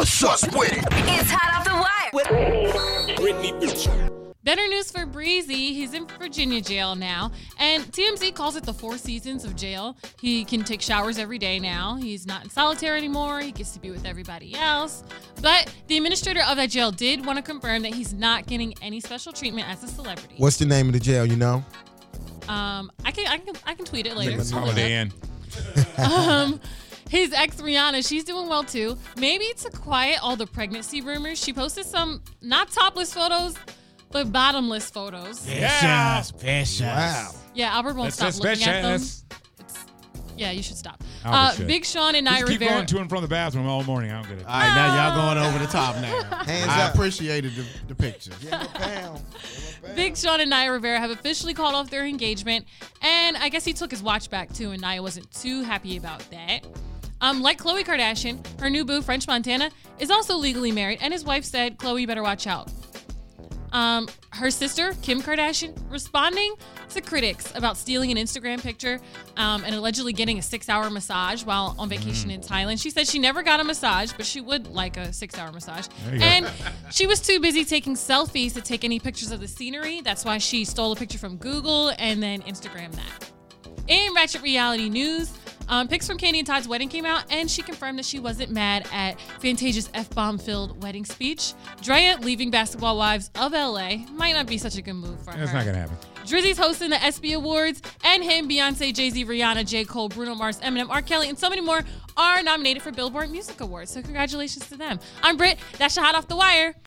What's up with it? It's Hot Off the Wire with Brittany Butcher. Better news for Breezy. He's in Virginia jail now, and TMZ calls it the 4 seasons of jail. He can take showers every day now. He's not in solitary anymore. He gets to be with everybody else. But the administrator of that jail did want to confirm that he's not getting any special treatment as a celebrity. What's the name of the jail, you know? I can tweet it later. Holiday Inn. His ex Rihanna, she's doing well too. Maybe to quiet all the pregnancy rumors, she posted some not topless photos, but bottomless photos. Yeah. Vicious. Wow. Yeah, Albert won't stop That's looking at them. vicious. Yeah, you should stop. Albert should. Big Sean and Just Naya keep Rivera. going to and from the bathroom all morning. I don't get it. All right, now y'all going over the top now. Hands I up. appreciated the picture. Give him a pound. Big Sean and Naya Rivera have officially called off their engagement, and I guess he took his watch back too, and Naya wasn't too happy about that. Like Khloe Kardashian, her new boo, French Montana, is also legally married, and his wife said, Khloe, you better watch out. Her sister, Kim Kardashian, responding to critics about stealing an Instagram picture and allegedly getting a 6-hour massage while on vacation in Thailand. She said she never got a massage, but she would like a 6-hour massage. There you go. And she was too busy taking selfies to take any pictures of the scenery. That's why she stole a picture from Google and then Instagrammed that. In Ratchet Reality News, pics from Candy and Todd's wedding came out, and she confirmed that she wasn't mad at Fantasia's F-bomb-filled wedding speech. Drea leaving Basketball Wives of LA might not be such a good move for her. That's not going to happen. Drizzy's hosting the ESPY Awards, and him, Beyonce, Jay-Z, Rihanna, J. Cole, Bruno Mars, Eminem, R. Kelly, and so many more are nominated for Billboard Music Awards. So congratulations to them. I'm Britt. That's your Hot Off the Wire.